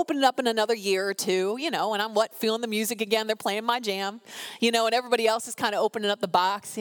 open it up in another year or two, and I'm feeling the music again. They're playing my jam, and everybody else is kind of opening up the box,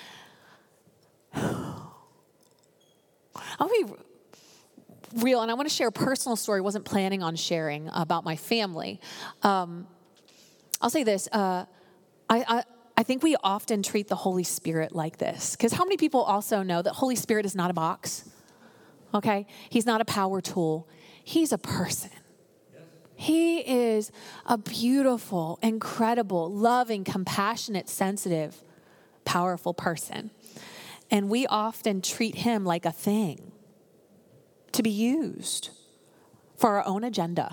I'll be real, and I want to share a personal story I wasn't planning on sharing about my family. I'll say this. I think we often treat the Holy Spirit like this. Because how many people also know that Holy Spirit is not a box? Okay? He's not a power tool. He's a person. He is a beautiful, incredible, loving, compassionate, sensitive, powerful person. And we often treat him like a thing to be used for our own agenda,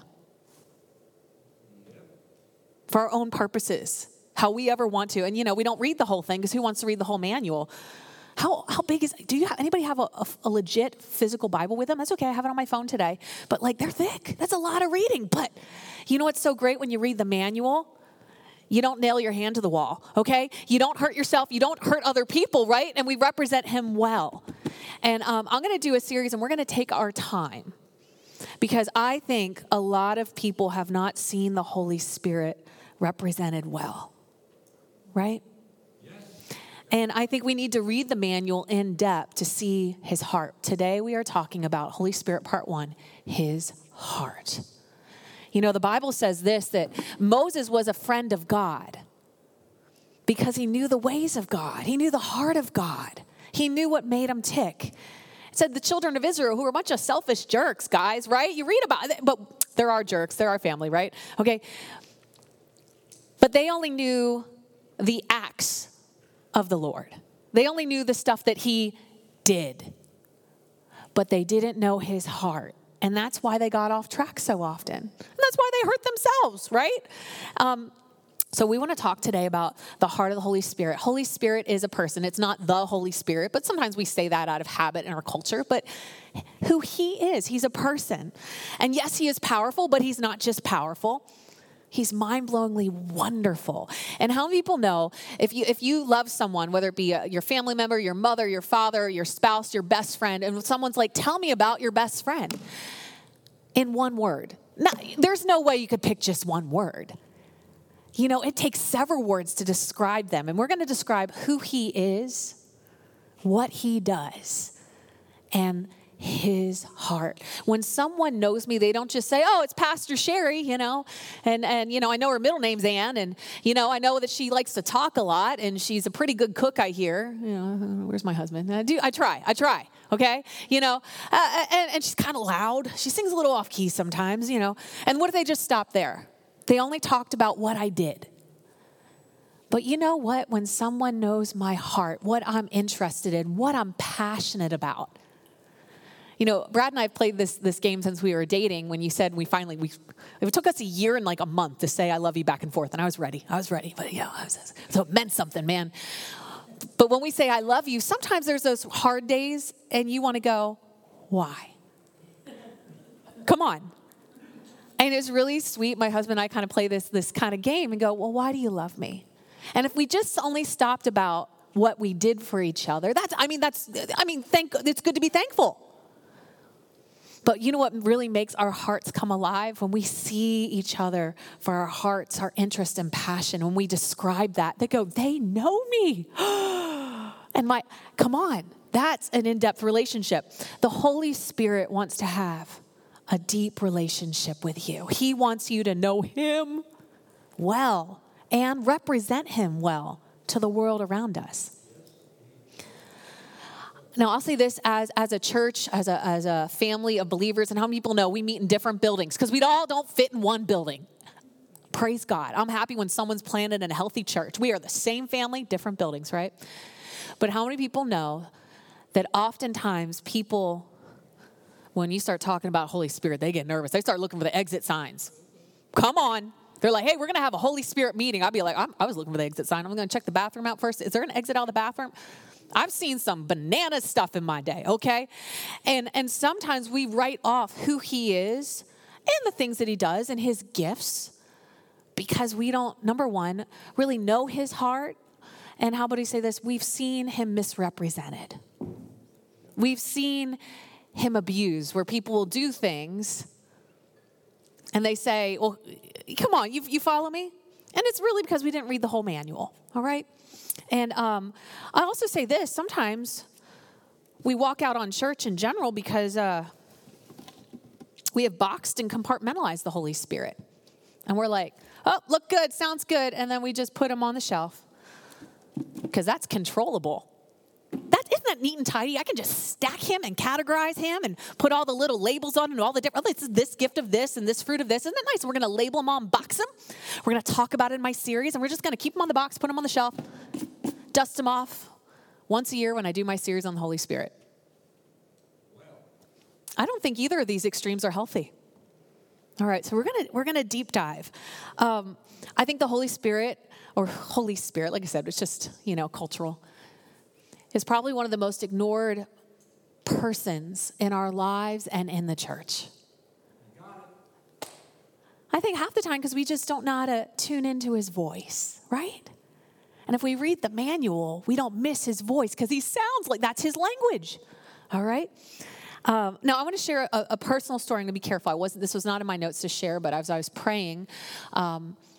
for our own purposes, how we ever want to. And, we don't read the whole thing because who wants to read the whole manual? How big is it? Anybody have a legit physical Bible with them? That's okay. I have it on my phone today. But, they're thick. That's a lot of reading. But you know what's so great when you read the manual? You don't nail your hand to the wall, okay? You don't hurt yourself. You don't hurt other people, right? And we represent him well. And I'm going to do a series, and we're going to take our time. Because I think a lot of people have not seen the Holy Spirit represented well. Right? Yes. And I think we need to read the manual in depth to see his heart. Today we are talking about Holy Spirit Part 1, his heart. The Bible says this, that Moses was a friend of God because he knew the ways of God. He knew the heart of God. He knew what made him tick. It said the children of Israel, who were a bunch of selfish jerks, guys, right? You read about it, but there are jerks. They're our family, right? Okay. But they only knew the acts of the Lord. They only knew the stuff that he did. But they didn't know his heart. And that's why they got off track so often. And that's why they hurt themselves, right? So we want to talk today about the heart of the Holy Spirit. Holy Spirit is a person. It's not the Holy Spirit, but sometimes we say that out of habit in our culture. But who he is, he's a person. And yes, he is powerful, but he's not just powerful. He's mind-blowingly wonderful. And how many people know if you love someone, whether it be your family member, your mother, your father, your spouse, your best friend, and someone's like, tell me about your best friend in one word. Now, there's no way you could pick just one word. It takes several words to describe them. And we're going to describe who he is, what he does, and his heart. When someone knows me, they don't just say, oh, it's Pastor Sherry, and I know her middle name's Ann, and, I know that she likes to talk a lot, and she's a pretty good cook, I hear. Where's my husband? I try, okay? And she's kind of loud. She sings a little off key sometimes, And what if they just stop there? They only talked about what I did. But you know what? When someone knows my heart, what I'm interested in, what I'm passionate about, Brad and I have played this game since we were dating. When you said it took us a year and a month to say I love you back and forth, and I was ready. But so it meant something, man. But when we say I love you, sometimes there's those hard days, and you want to go, why? Come on. And it's really sweet. My husband and I kind of play this kind of game and go, well, why do you love me? And if we just only stopped about what we did for each other, it's good to be thankful. But you know what really makes our hearts come alive? When we see each other for our hearts, our interest and passion, when we describe that, they go, they know me. And come on, that's an in-depth relationship. The Holy Spirit wants to have a deep relationship with you. He wants you to know him well and represent him well to the world around us. Now, I'll say this as a church, as a family of believers, and how many people know we meet in different buildings because we all don't fit in one building. Praise God. I'm happy when someone's planted in a healthy church. We are the same family, different buildings, right? But how many people know that oftentimes people, when you start talking about Holy Spirit, they get nervous. They start looking for the exit signs. Come on. They're like, hey, we're going to have a Holy Spirit meeting. I'll be like, I was looking for the exit sign. I'm going to check the bathroom out first. Is there an exit out of the bathroom? I've seen some banana stuff in my day, okay? And sometimes we write off who he is and the things that he does and his gifts because we don't, number one, really know his heart. And how about he say this? We've seen him misrepresented. We've seen him abused where people will do things And they say, well, come on, you follow me? And it's really because we didn't read the whole manual, all right? And I also say this, sometimes we walk out on church in general because we have boxed and compartmentalized the Holy Spirit. And we're like, oh, look good, sounds good. And then we just put him on the shelf because that's controllable. Isn't that neat and tidy? I can just stack him and categorize him and put all the little labels on and all the different, this gift of this and this fruit of this. Isn't that nice? We're going to label them all and box them. We're going to talk about it in my series, and we're just going to keep them on the box, put them on the shelf, dust them off once a year when I do my series on the Holy Spirit. I don't think either of these extremes are healthy. All right, so we're gonna deep dive. I think the Holy Spirit, like I said, it's just, cultural, is probably one of the most ignored persons in our lives and in the church. I think half the time because we just don't know how to tune into his voice, right? And if we read the manual, we don't miss his voice because he sounds like that's his language. All right? Now, I want to share a personal story. I'm going to be careful. This was not in my notes to share, but as I was praying, how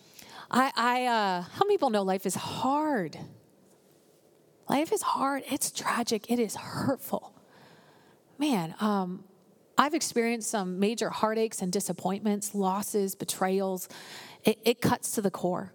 many people know life is hard? Life is hard. It's tragic. It is hurtful. Man, I've experienced some major heartaches and disappointments, losses, betrayals. It cuts to the core.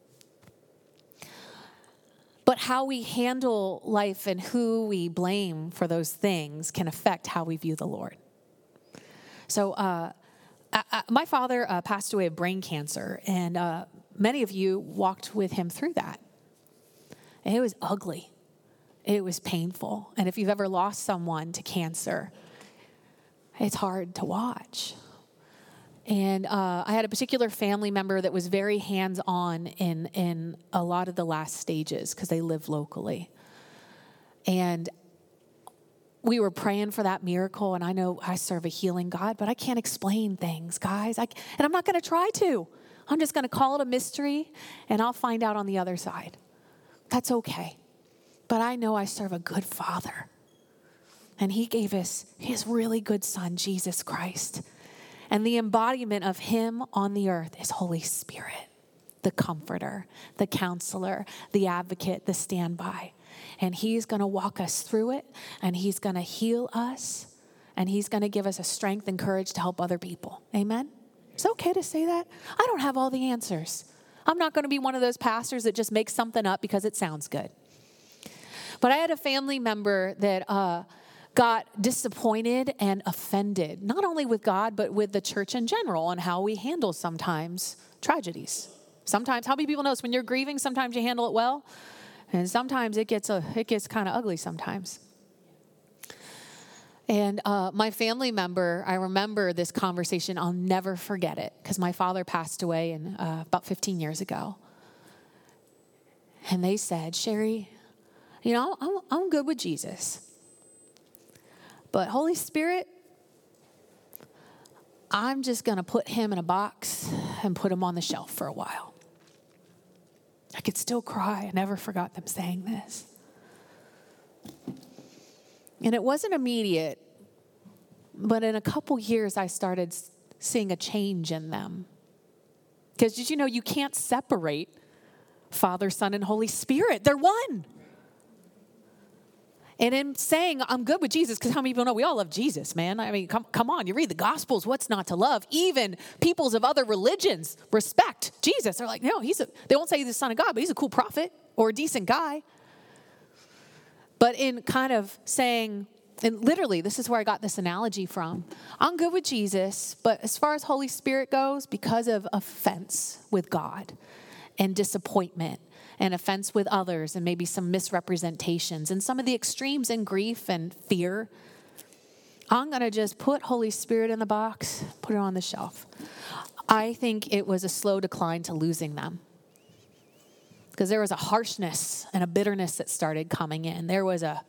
But how we handle life and who we blame for those things can affect how we view the Lord. So my father passed away of brain cancer, and many of you walked with him through that. And it was ugly. It was painful. And if you've ever lost someone to cancer, it's hard to watch. And I had a particular family member that was very hands-on in a lot of the last stages because they live locally. And we were praying for that miracle, and I know I serve a healing God, but I can't explain things, guys. And I'm not going to try to. I'm just going to call it a mystery, and I'll find out on the other side. That's okay. But I know I serve a good Father. And he gave us his really good Son, Jesus Christ. And the embodiment of him on the earth is Holy Spirit, the comforter, the counselor, the advocate, the standby. And he's going to walk us through it, and he's going to heal us, and he's going to give us a strength and courage to help other people. Amen? It's okay to say that. I don't have all the answers. I'm not going to be one of those pastors that just makes something up because it sounds good. But I had a family member that got disappointed and offended, not only with God, but with the church in general and how we handle sometimes tragedies. Sometimes, how many people know this? When you're grieving, sometimes you handle it well, and sometimes it gets kind of ugly sometimes. And my family member, I remember this conversation. I'll never forget it because my father passed away about 15 years ago. And they said, Sherry, I'm good with Jesus. But Holy Spirit, I'm just going to put him in a box and put him on the shelf for a while. I could still cry. I never forgot them saying this. And it wasn't immediate, but in a couple years, I started seeing a change in them. Because did you know you can't separate Father, Son, and Holy Spirit? They're one. And in saying, I'm good with Jesus, because how many people know we all love Jesus, man? I mean, come on. You read the Gospels, what's not to love? Even peoples of other religions respect Jesus. They're like, no, they won't say he's the Son of God, but he's a cool prophet or a decent guy. But in kind of saying, and literally, this is where I got this analogy from. I'm good with Jesus, but as far as Holy Spirit goes, because of offense with God and disappointment, and offense with others, and maybe some misrepresentations and some of the extremes in grief and fear, I'm going to just put Holy Spirit in the box, put it on the shelf. I think it was a slow decline to losing them because there was a harshness and a bitterness that started coming in. There was a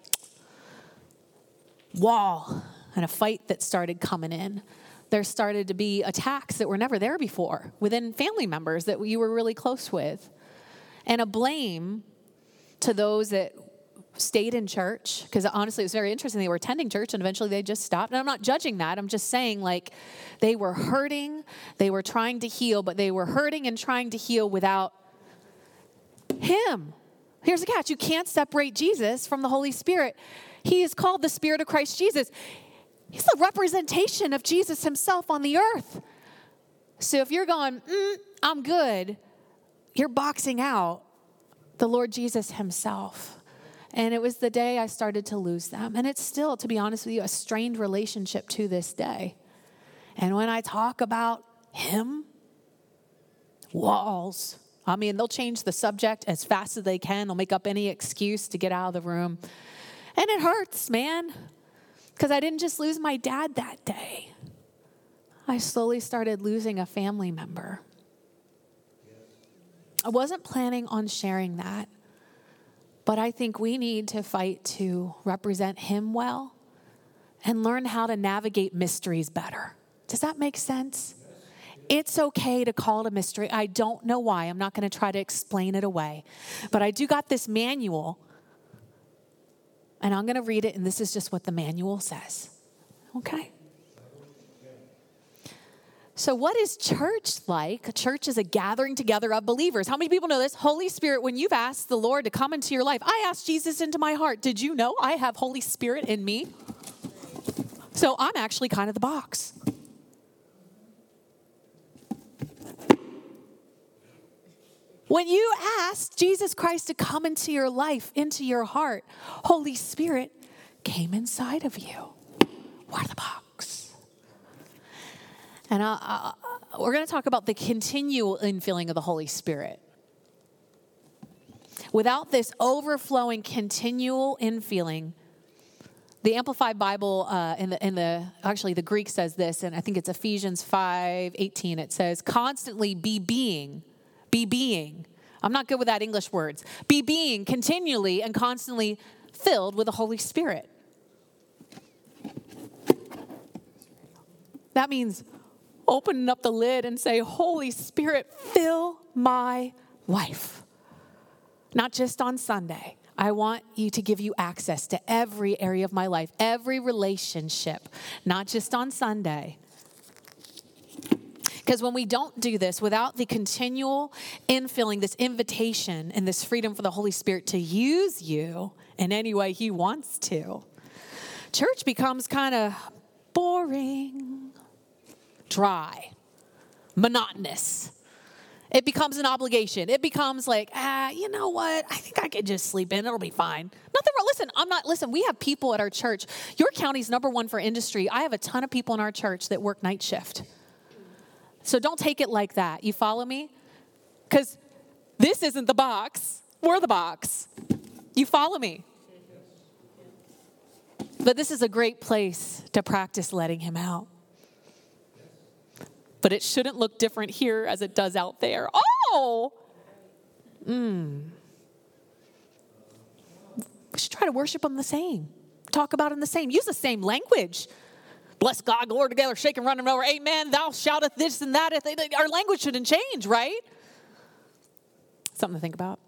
wall and a fight that started coming in. There started to be attacks that were never there before within family members that you were really close with. And a blame to those that stayed in church, because honestly, it was very interesting. They were attending church and eventually they just stopped. And I'm not judging that. I'm just saying, like, they were hurting. They were trying to heal, but they were hurting and trying to heal without him. Here's the catch. You can't separate Jesus from the Holy Spirit. He is called the Spirit of Christ Jesus. He's the representation of Jesus himself on the earth. So if you're going, I'm good, you're boxing out the Lord Jesus himself. And it was the day I started to lose them. And it's still, to be honest with you, a strained relationship to this day. And when I talk about him, walls. I mean, they'll change the subject as fast as they can. They'll make up any excuse to get out of the room. And it hurts, man. Because I didn't just lose my dad that day. I slowly started losing a family member. I wasn't planning on sharing that, but I think we need to fight to represent him well and learn how to navigate mysteries better. Does that make sense? It's okay to call it a mystery. I don't know why. I'm not going to try to explain it away. But I do got this manual, and I'm going to read it, and this is just what the manual says. Okay? So what is church like? Church is a gathering together of believers. How many people know this? Holy Spirit, when you've asked the Lord to come into your life, I asked Jesus into my heart. Did you know I have Holy Spirit in me? So I'm actually kind of the box. When you asked Jesus Christ to come into your life, into your heart, Holy Spirit came inside of you. We're the box. And we're going to talk about the continual infilling of the Holy Spirit. Without this overflowing, continual infilling, the Amplified Bible actually the Greek says this, and I think it's Ephesians 5:18. It says, constantly be being. I'm not good with that English words. Be being continually and constantly filled with the Holy Spirit. That means opening up the lid and say, Holy Spirit, fill my life. Not just on Sunday. I want you to give you access to every area of my life, every relationship, not just on Sunday. Because when we don't do this, without the continual infilling, this invitation and this freedom for the Holy Spirit to use you in any way he wants to, church becomes kind of boring, dry, monotonous. It becomes an obligation. It becomes like, you know what? I think I could just sleep in. It'll be fine. Nothing wrong. Listen, we have people at our church. York County's #1 for industry. I have a ton of people in our church that work night shift. So don't take it like that. You follow me? Because this isn't the box. We're the box. You follow me? But this is a great place to practice letting him out. But it shouldn't look different here as it does out there. Oh! We should try to worship him the same. Talk about him the same. Use the same language. Bless God, glory together, shake and run and over. Amen. Thou shouteth this and that. Our language shouldn't change, right? Something to think about.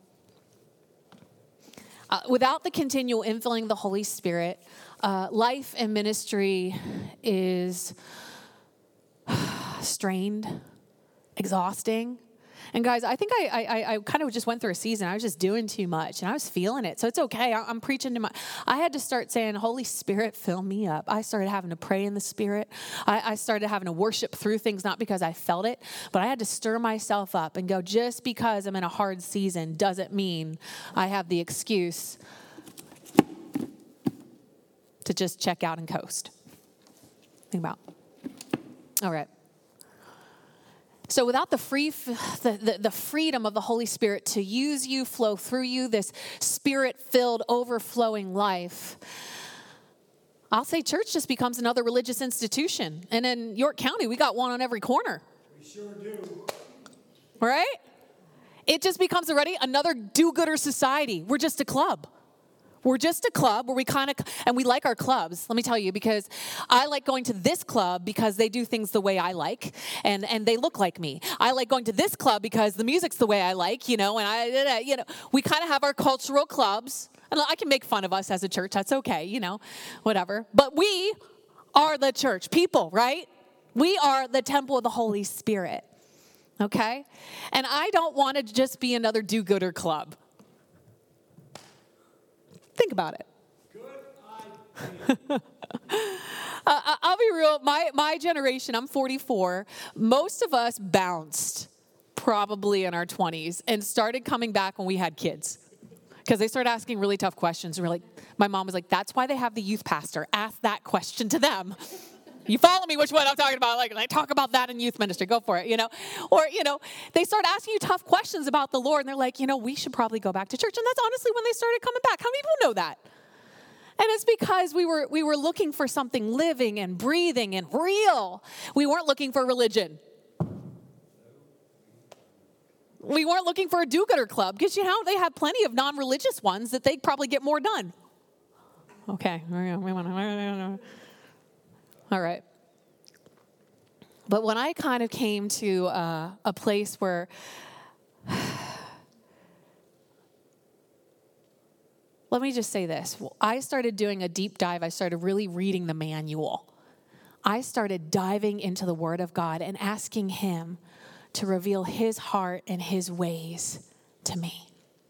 Without the continual infilling of the Holy Spirit, life and ministry is strained, exhausting. And guys, I think I kind of just went through a season. I was just doing too much, and I was feeling it. So it's okay. I'm preaching to I had to start saying, Holy Spirit, fill me up. I started having to pray in the Spirit. I started having to worship through things, not because I felt it, but I had to stir myself up and go, just because I'm in a hard season doesn't mean I have the excuse to just check out and coast. Think about. All right. So without the freedom of the Holy Spirit to use you, flow through you, this Spirit-filled, overflowing life, I'll say church just becomes another religious institution. And in York County, we got one on every corner. We sure do. Right? It just becomes another do-gooder society. We're just a club. We're just a club where and we like our clubs. Let me tell you, because I like going to this club because they do things the way I like, and they look like me. I like going to this club because the music's the way I like, and we kind of have our cultural clubs. And I can make fun of us as a church. That's okay, whatever. But we are the church people, right? We are the temple of the Holy Spirit, okay? And I don't want to just be another do-gooder club. Think about it. I'll be real. My generation, I'm 44. Most of us bounced probably in our 20s and started coming back when we had kids because they started asking really tough questions. And we're like, my mom was like, that's why they have the youth pastor. Ask that question to them. You follow me which one I'm talking about? Like, I talk about that in youth ministry. Go for it, Or, they start asking you tough questions about the Lord. And they're like, we should probably go back to church. And that's honestly when they started coming back. How many people know that? And it's because we were looking for something living and breathing and real. We weren't looking for religion. We weren't looking for a do-gooder club because, they have plenty of non-religious ones that they'd probably get more done. Okay. All right. But when I kind of came to a place where let me just say this. I started doing a deep dive. I started really reading the manual. I started diving into the Word of God and asking Him to reveal His heart and His ways to me.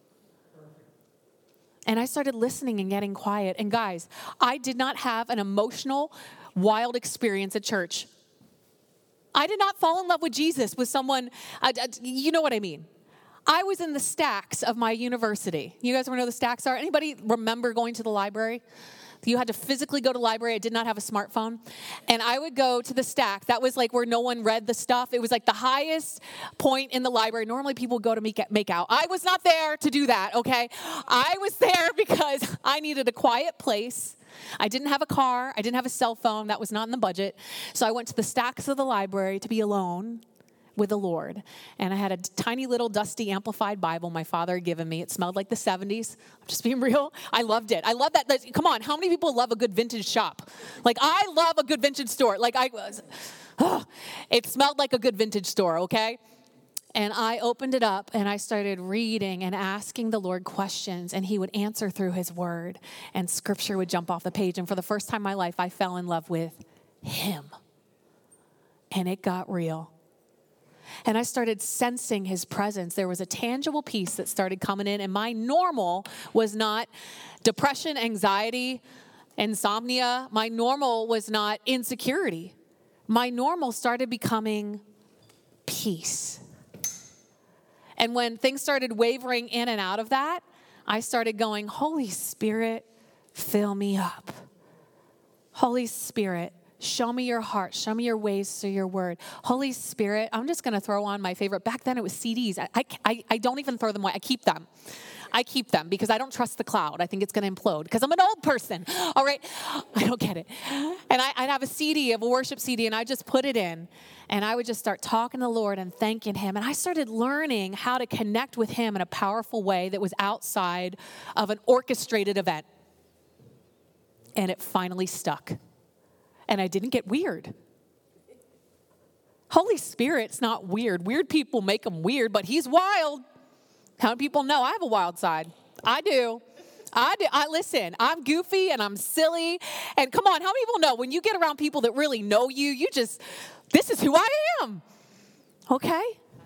And I started listening and getting quiet. And guys, I did not have an emotional, wild experience at church. I did not fall in love with Jesus with someone, you know what I mean. I was in the stacks of my university. You guys want to know what the stacks are? Anybody remember going to the library? You had to physically go to the library. I did not have a smartphone. And I would go to the stack. That was like where no one read the stuff. It was like the highest point in the library. Normally people would go to make out. I was not there to do that, okay? I was there because I needed a quiet place. I didn't have a car. I didn't have a cell phone. That was not in the budget. So I went to the stacks of the library to be alone with the Lord. And I had a tiny little dusty amplified Bible my father had given me. It smelled like the 70s. I'm just being real. I loved it. I love that. Come on, how many people love a good vintage shop? Like, I love a good vintage store. It smelled like a good vintage store, okay? And I opened it up and I started reading and asking the Lord questions, and He would answer through His Word, and scripture would jump off the page. And for the first time in my life, I fell in love with Him. And it got real. And I started sensing His presence. There was a tangible peace that started coming in. And my normal was not depression, anxiety, insomnia. My normal was not insecurity. My normal started becoming peace. And when things started wavering in and out of that, I started going, Holy Spirit, fill me up. Holy Spirit, show me your heart. Show me your ways through your word. Holy Spirit, I'm just going to throw on my favorite. Back then it was CDs. I don't even throw them away. I keep them. I keep them because I don't trust the cloud. I think it's going to implode because I'm an old person. All right. I don't get it. And I'd have a CD, of a worship CD, and I just put it in. And I would just start talking to the Lord and thanking Him. And I started learning how to connect with Him in a powerful way that was outside of an orchestrated event. And it finally stuck. And I didn't get weird. Holy Spirit's not weird. Weird people make Him weird, but He's wild. How many people know I have a wild side? I do. Listen, I'm goofy and I'm silly. And come on, how many people know when you get around people that really know you, this is who I am. Okay?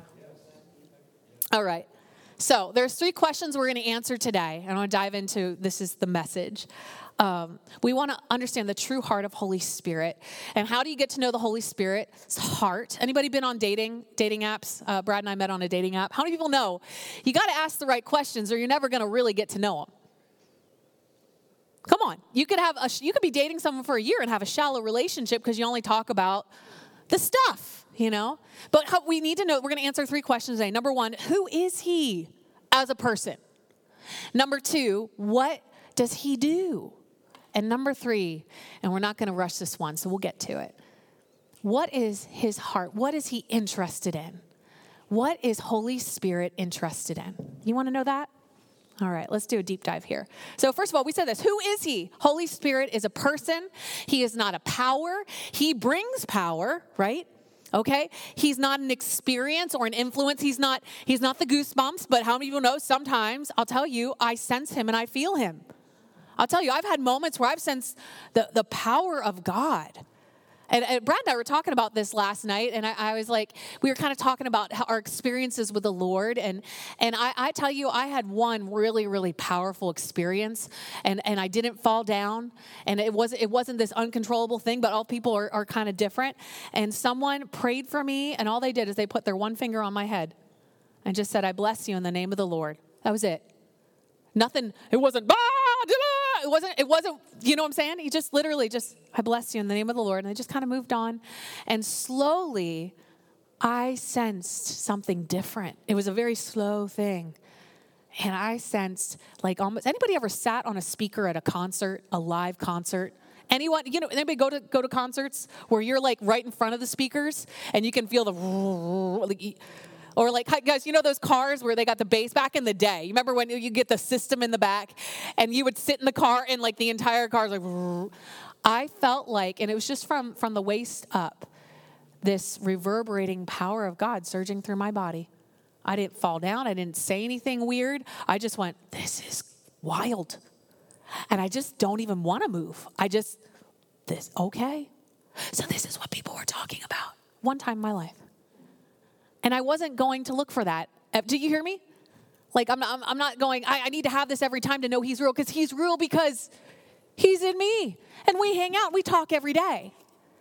All right. So there's 3 questions we're going to answer today. I want to dive into, this is the message. We want to understand the true heart of Holy Spirit. And how do you get to know the Holy Spirit's heart? Anybody been on dating apps? Brad and I met on a dating app. How many people know you got to ask the right questions or you're never going to really get to know them? Come on. You could be dating someone for a year and have a shallow relationship because you only talk about the stuff, But we need to know, we're going to answer 3 questions today. Number 1, who is He as a person? Number 2, what does He do? And number 3, and we're not going to rush this one, so we'll get to it. What is His heart? What is He interested in? What is Holy Spirit interested in? You want to know that? All right, let's do a deep dive here. So first of all, we said this. Who is He? Holy Spirit is a person. He is not a power. He brings power, right? Okay? He's not an experience or an influence. He's not the goosebumps, but how many people know sometimes, I'll tell you, I sense him and I feel him. I'll tell you, I've had moments where I've sensed the power of God. And Brad and I were talking about this last night, and I was like, we were kind of talking about our experiences with the Lord, and I tell you, I had one really, really powerful experience, and I didn't fall down, and it wasn't this uncontrollable thing, but all people are kind of different, and someone prayed for me, and all they did is they put their one finger on my head and just said, I bless you in the name of the Lord. That was it. Nothing, it wasn't, it wasn't, you know what I'm saying? He just literally I bless you in the name of the Lord. And I just kind of moved on. And slowly, I sensed something different. It was a very slow thing. And I sensed like almost, anybody ever sat on a speaker at a concert, a live concert? Anyone, anybody go to concerts where you're like right in front of the speakers and you can feel the, or like, guys, those cars where they got the bass back in the day? You remember when you get the system in the back and you would sit in the car and like the entire car was like, I felt like, and it was just from the waist up, this reverberating power of God surging through my body. I didn't fall down. I didn't say anything weird. I just went, this is wild. And I just don't even want to move. Okay. So this is what people were talking about one time in my life. And I wasn't going to look for that. Do you hear me? Like, I'm not going, I need to have this every time to know he's real, because he's real because he's in me. And we hang out, we talk every day.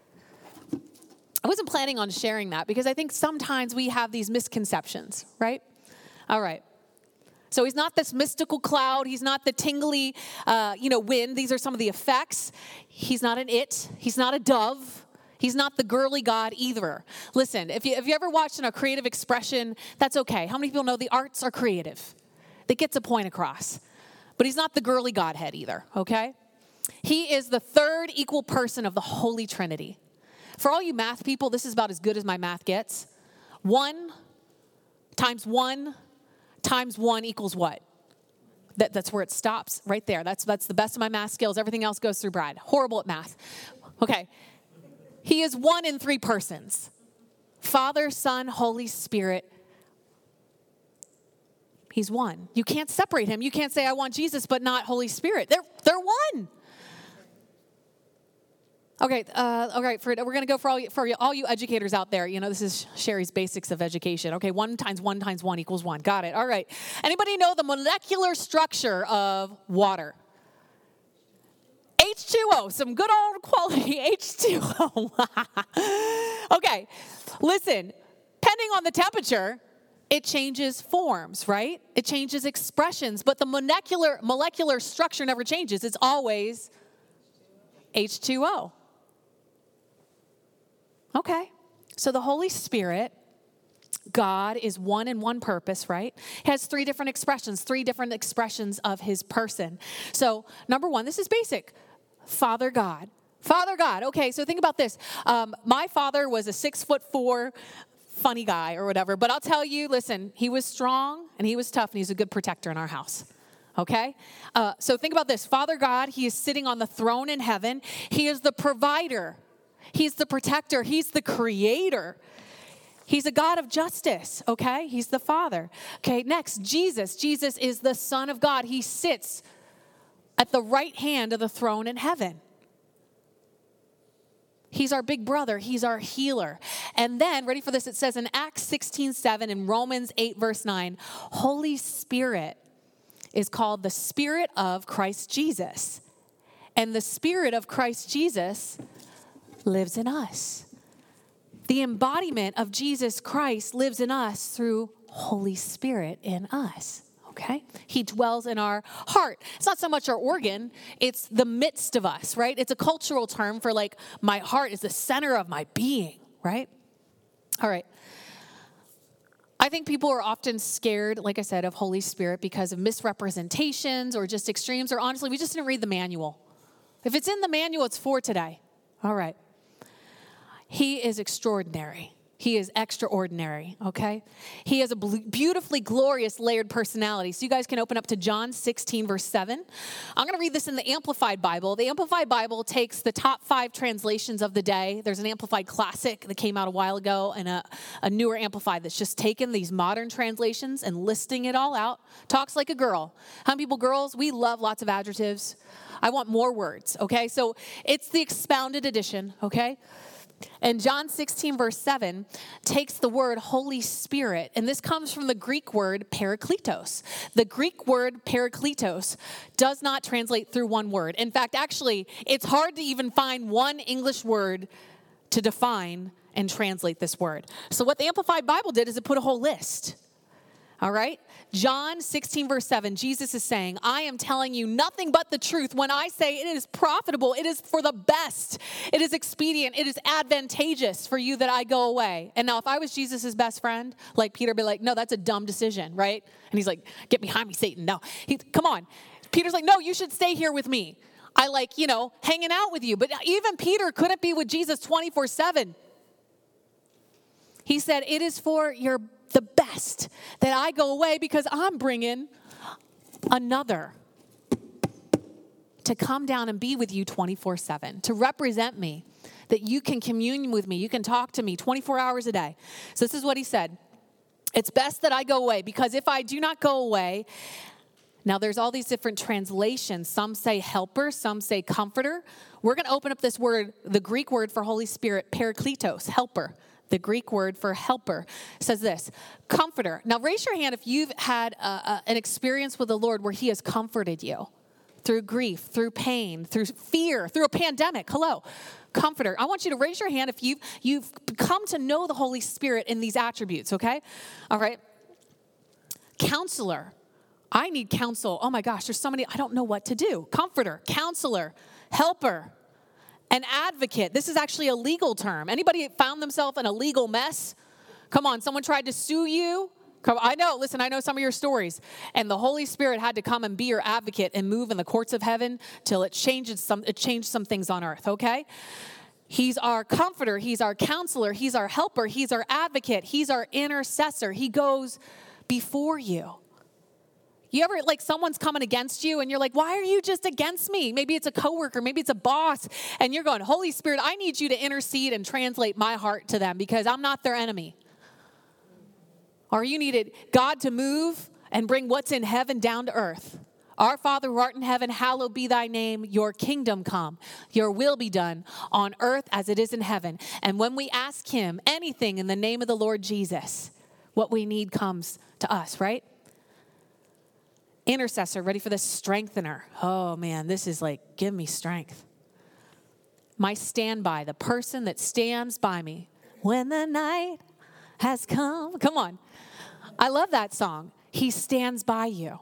I wasn't planning on sharing that because I think sometimes we have these misconceptions, right? All right. So he's not this mystical cloud. He's not the tingly, wind. These are some of the effects. He's not an it. He's not a dove. He's not the girly God either. Listen, if you ever watched a creative expression, that's okay. How many people know the arts are creative? That gets a point across. But he's not the girly Godhead either, okay? He is the third equal person of the Holy Trinity. For all you math people, this is about as good as my math gets. 1 times 1 times 1 equals what? That's where it stops, right there. That's the best of my math skills. Everything else goes through Brad. Horrible at math. Okay. He is one in 3 persons. Father, Son, Holy Spirit. He's one. You can't separate him. You can't say, I want Jesus, but not Holy Spirit. They're one. Okay, we're going to go for all you educators out there. This is Sherry's basics of education. Okay, 1 times 1 times 1 equals 1. Got it. All right. Anybody know the molecular structure of water? H2O, some good old quality H2O. Okay, listen, depending on the temperature, it changes forms, right? It changes expressions, but the molecular structure never changes. It's always H2O. Okay, so the Holy Spirit, God, is one in one purpose, right? Has 3 different expressions of his person. So, number 1, this is basic. Father God. Father God. Okay, so think about this. My father was a 6'4" funny guy or whatever, but I'll tell you, listen, he was strong and he was tough and he's a good protector in our house. Okay? So think about this. Father God, he is sitting on the throne in heaven. He is the provider. He's the protector. He's the creator. He's a God of justice, okay? He's the Father. Okay, next, Jesus. Jesus is the Son of God. He sits at the right hand of the throne in heaven. He's our big brother. He's our healer. And then, ready for this, it says in Acts 16:7 and Romans 8, verse 9, Holy Spirit is called the Spirit of Christ Jesus. And the Spirit of Christ Jesus lives in us. The embodiment of Jesus Christ lives in us through Holy Spirit in us. Okay? He dwells in our heart. It's not so much our organ, it's the midst of us, right? It's a cultural term for like, my heart is the center of my being, right? All right. I think people are often scared, like I said, of Holy Spirit because of misrepresentations or just extremes, or honestly, we just didn't read the manual. If it's in the manual, it's for today. All right. He is extraordinary. He is extraordinary, okay? He has a beautifully glorious layered personality. So you guys can open up to John 16, verse 7. I'm going to read this in the Amplified Bible. The Amplified Bible takes the top 5 translations of the day. There's an Amplified Classic that came out a while ago and a newer Amplified that's just taken these modern translations and listing it all out. Talks like a girl. How many people, girls, we love lots of adjectives. I want more words, okay? So it's the expounded edition, okay? And John 16, verse 7 takes the word Holy Spirit, and this comes from the Greek word parakletos. The Greek word parakletos does not translate through one word. In fact, actually, it's hard to even find one English word to define and translate this word. So what the Amplified Bible did is it put a whole list. All right? John 16, verse 7, Jesus is saying, I am telling you nothing but the truth when I say it is profitable, it is for the best, it is expedient, it is advantageous for you that I go away. And now if I was Jesus' best friend, like Peter would be like, no, that's a dumb decision, right? And he's like, get behind me, Satan. No, come on. Peter's like, no, you should stay here with me. I like, hanging out with you. But even Peter couldn't be with Jesus 24/7. He said, it is for the best that I go away because I'm bringing another to come down and be with you 24/7, to represent me, that you can commune with me, you can talk to me 24 hours a day. So this is what he said. It's best that I go away because if I do not go away, now there's all these different translations. Some say helper, some say comforter. We're going to open up this word, the Greek word for Holy Spirit, parakletos, helper. The Greek word for helper says this, comforter. Now raise your hand if you've had an experience with the Lord where he has comforted you through grief, through pain, through fear, through a pandemic. Hello, comforter. I want you to raise your hand if you've come to know the Holy Spirit in these attributes, okay? All right. Counselor. I need counsel. Oh my gosh, there's so many, I don't know what to do. Comforter, counselor, helper. An advocate. This is actually a legal term. Anybody found themselves in a legal mess? Come on, someone tried to sue you? I know some of your stories. And the Holy Spirit had to come and be your advocate and move in the courts of heaven till it changed some things on earth, okay? He's our comforter. He's our counselor. He's our helper. He's our advocate. He's our intercessor. He goes before you. You ever, someone's coming against you and you're like, why are you just against me? Maybe it's a coworker, maybe it's a boss. And you're going, Holy Spirit, I need you to intercede and translate my heart to them because I'm not their enemy. Or you needed God to move and bring what's in heaven down to earth. Our Father who art in heaven, hallowed be thy name. Your kingdom come. Your will be done on earth as it is in heaven. And when we ask him anything in the name of the Lord Jesus, what we need comes to us, right? Intercessor, ready for this? Strengthener. Oh man, this is give me strength. My standby, the person that stands by me when the night has come. Come on. I love that song. He stands by you.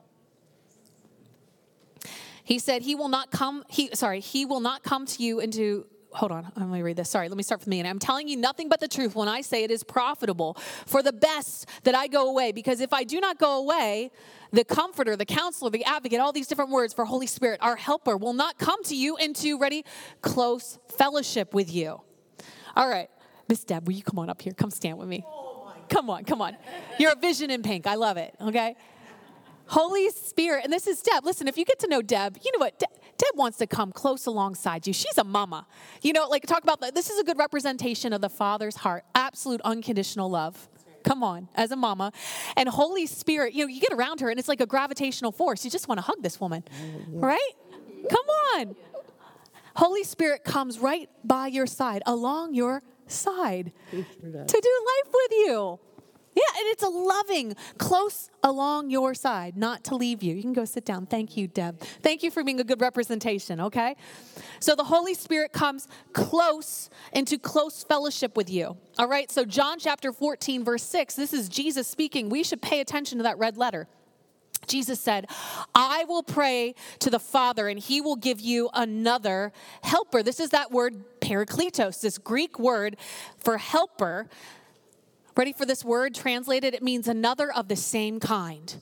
He said he will not come to you into, hold on, let me read this. Sorry, let me start from the beginning. I'm telling you nothing but the truth when I say it is profitable for the best that I go away. Because if I do not go away, the comforter, the counselor, the advocate, all these different words for Holy Spirit, our helper, will not come to you into, ready, close fellowship with you. All right. Miss Deb, will you come on up here? Come stand with me. Come on. You're a vision in pink. I love it, okay? Holy Spirit, and this is Deb. Listen, if you get to know Deb, you know what? Deb wants to come close alongside you. She's a mama. Talk about that. This is a good representation of the Father's heart. Absolute unconditional love. Come on, as a mama. And Holy Spirit, you get around her and it's like a gravitational force. You just want to hug this woman, right? Come on. Holy Spirit comes right by your side, along your side, to do life with you. Yeah, and it's a loving, close along your side, not to leave you. You can go sit down. Thank you, Deb. Thank you for being a good representation, okay? So the Holy Spirit comes into close fellowship with you, all right? So John chapter 14, verse 6, this is Jesus speaking. We should pay attention to that red letter. Jesus said, I will pray to the Father, and he will give you another helper. This is that word parakletos, this Greek word for helper. Ready for this word? Translated, it means another of the same kind.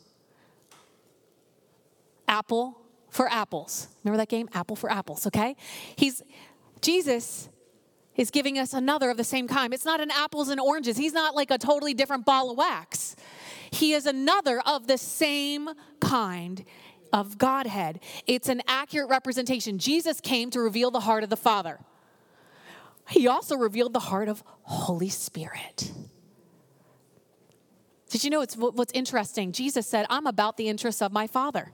Apple for apples. Remember that game? Apple for apples, okay? Jesus is giving us another of the same kind. It's not an apples and oranges. He's not like a totally different ball of wax. He is another of the same kind of Godhead. It's an accurate representation. Jesus came to reveal the heart of the Father. He also revealed the heart of Holy Spirit. Did you know what's interesting? Jesus said, I'm about the interests of my Father.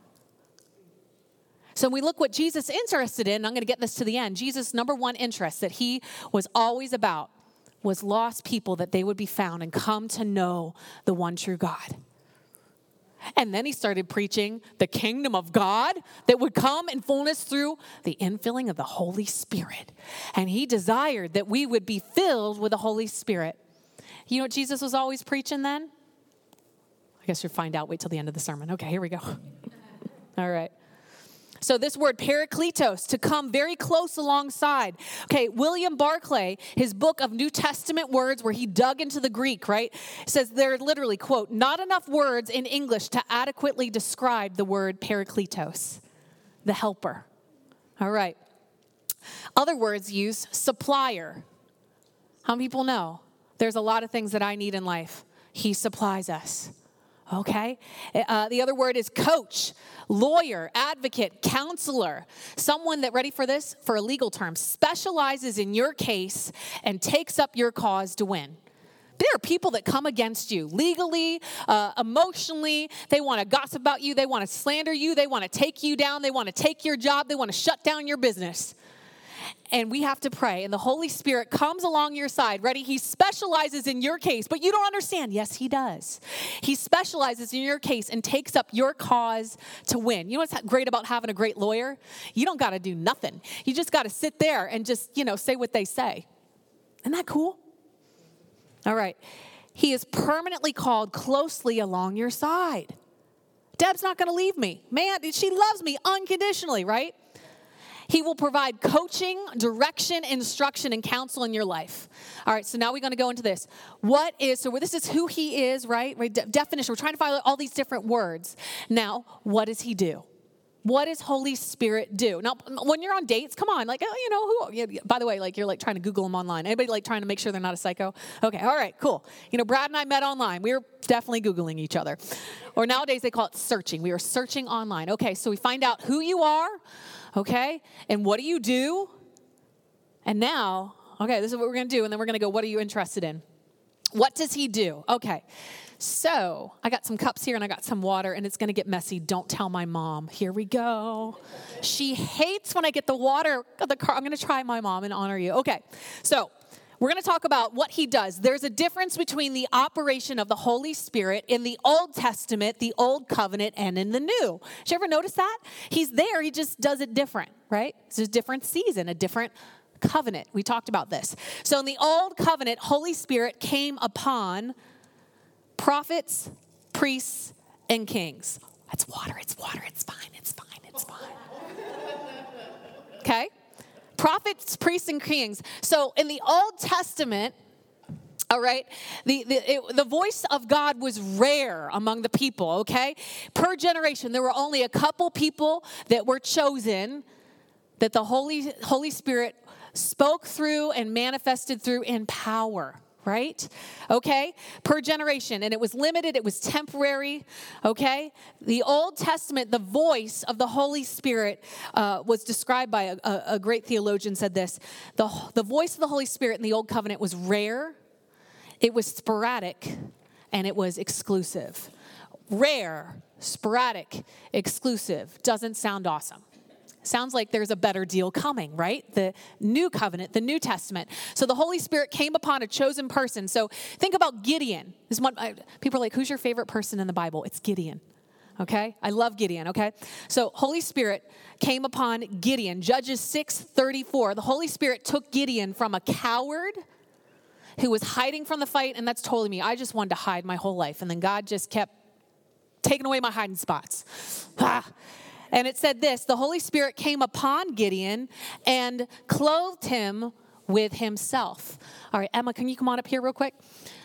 So when we look what Jesus is interested in, I'm going to get this to the end. Jesus' number one interest that he was always about was lost people, that they would be found and come to know the one true God. And then he started preaching the kingdom of God that would come in fullness through the infilling of the Holy Spirit. And he desired that we would be filled with the Holy Spirit. You know what Jesus was always preaching then? I guess you'll find out. Wait till the end of the sermon. Okay, here we go. All right. So this word parakletos, to come very close alongside. Okay, William Barclay, his book of New Testament words where he dug into the Greek, right, says there are literally, quote, not enough words in English to adequately describe the word parakletos, the helper. All right. Other words use supplier. How many people know there's a lot of things that I need in life? He supplies us. Okay. The other word is coach, lawyer, advocate, counselor. Someone that, ready for this, for a legal term, specializes in your case and takes up your cause to win. There are people that come against you legally, emotionally. They want to gossip about you. They want to slander you. They want to take you down. They want to take your job. They want to shut down your business. And we have to pray. And the Holy Spirit comes along your side. Ready? He specializes in your case, but you don't understand. Yes, he does. He specializes in your case and takes up your cause to win. You know what's great about having a great lawyer? You don't got to do nothing. You just got to sit there and just, say what they say. Isn't that cool? All right. He is permanently called closely along your side. Deb's not going to leave me. Man, she loves me unconditionally, right? He will provide coaching, direction, instruction, and counsel in your life. All right, so now we're going to go into this. This is who he is, right? Definition. We're trying to find all these different words. Now, what does he do? What does Holy Spirit do? Now, when you're on dates, come on, who? By the way, you're trying to Google them online. Anybody trying to make sure they're not a psycho? Okay, all right, cool. Brad and I met online. We were definitely Googling each other. Or nowadays they call it searching. We were searching online. Okay, so we find out who you are, okay, and what do you do? And now, okay, this is what we're going to do, and then we're going to go, what are you interested in? What does he do? Okay. So I got some cups here and I got some water and it's going to get messy. Don't tell my mom. Here we go. She hates when I get the water of the car. I'm going to try my mom and honor you. Okay. So we're going to talk about what he does. There's a difference between the operation of the Holy Spirit in the Old Testament, the Old Covenant, and in the New. Did you ever notice that? He's there. He just does it different, right? It's a different season, a different covenant. We talked about this. So in the Old Covenant, Holy Spirit came upon prophets, priests, and kings. It's water, it's fine. Okay? Prophets, priests, and kings. So in the Old Testament, all right, the voice of God was rare among the people, okay? Per generation, there were only a couple people that were chosen that the Holy Spirit spoke through and manifested through in power. Right? Okay? Per generation. And it was limited. It was temporary. Okay? The Old Testament, the voice of the Holy Spirit was described by a great theologian said this. The voice of the Holy Spirit in the Old Covenant was rare. It was sporadic. And it was exclusive. Rare, sporadic, exclusive. Doesn't sound awesome. Sounds like there's a better deal coming, right? The New Covenant, the New Testament. So the Holy Spirit came upon a chosen person. So think about Gideon. This one, people are like, who's your favorite person in the Bible? It's Gideon. Okay? I love Gideon, okay? So Holy Spirit came upon Gideon. Judges 6:34. The Holy Spirit took Gideon from a coward who was hiding from the fight, and that's totally me. I just wanted to hide my whole life, and then God just kept taking away my hiding spots. And it said this, the Holy Spirit came upon Gideon and clothed him with himself. All right, Emma, can you come on up here real quick?